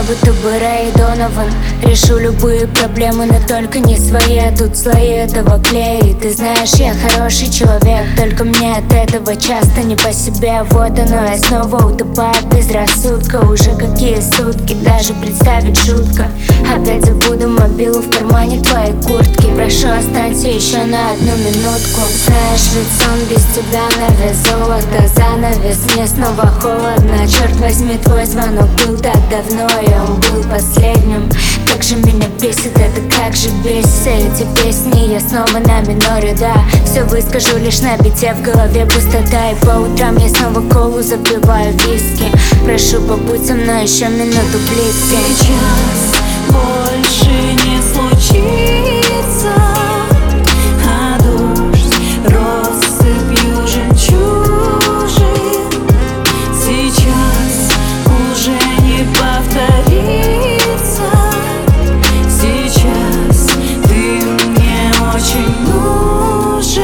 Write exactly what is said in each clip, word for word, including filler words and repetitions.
будто бы Рэй Донован. Решу любые проблемы, но только не свои, а тут слои этого клея. И ты знаешь, я хороший человек, только мне от этого часто не по себе. Вот оно, я снова утопаю без рассудка. Уже какие сутки, даже представить жутко. Опять забуду мобилу в кармане твоей куртки. Прошу, останься еще на одну минутку. Знаешь, ведь сон без тебя на вес золота. Занавес, мне снова холодно. Черт возьми, твой звонок был так давно, и он был последним. Как же меня бесит это, как же бесит эти песни. Я снова на миноре, да. Все выскажу лишь на бите, в голове пустота. И по утрам я снова колу запиваю виски. Прошу, побудь со мной еще минуту близко. Сейчас больше не случится, а дождь россыпью жемчужин сейчас уже не повторится. Сейчас ты мне очень нужен.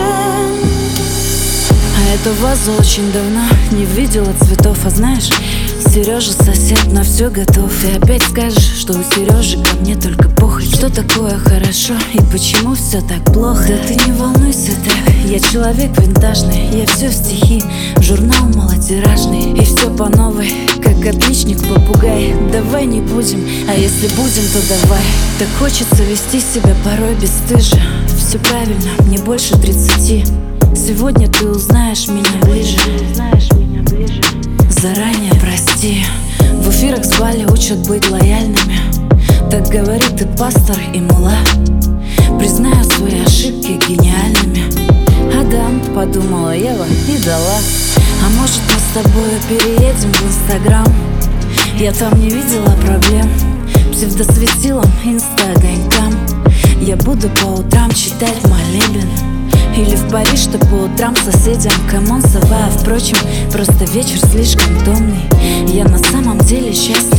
А эту вазу очень давно не видела цветов, а знаешь, Сережа сосед на все готов. И опять скажешь, что у Сережи ко мне только похоть. Что такое хорошо и почему все так плохо? Да ты не волнуйся так, я человек винтажный. Я все в стихи, журнал малотиражный. И все по новой, как отличник-попугай. Давай не будем, а если будем, то давай. Так хочется вести себя порой бесстыже. Все правильно, мне больше тридцати. Сегодня ты узнаешь меня ближе. Заранее прости. В эфирах с Бали учат быть лояльными. Так говорит и пастор, и мула. Признаю свои ошибки гениальными. Адам, подумала Ева и дала. А может, мы с тобой переедем в Инстаграм? Я там не видела проблем. Псевдосветилом, инста-огонькам. Я буду по утрам читать молебен. Или в Париж, что по утрам соседям. Камон, сова, впрочем, просто вечер слишком томный. Я на самом деле счастлив.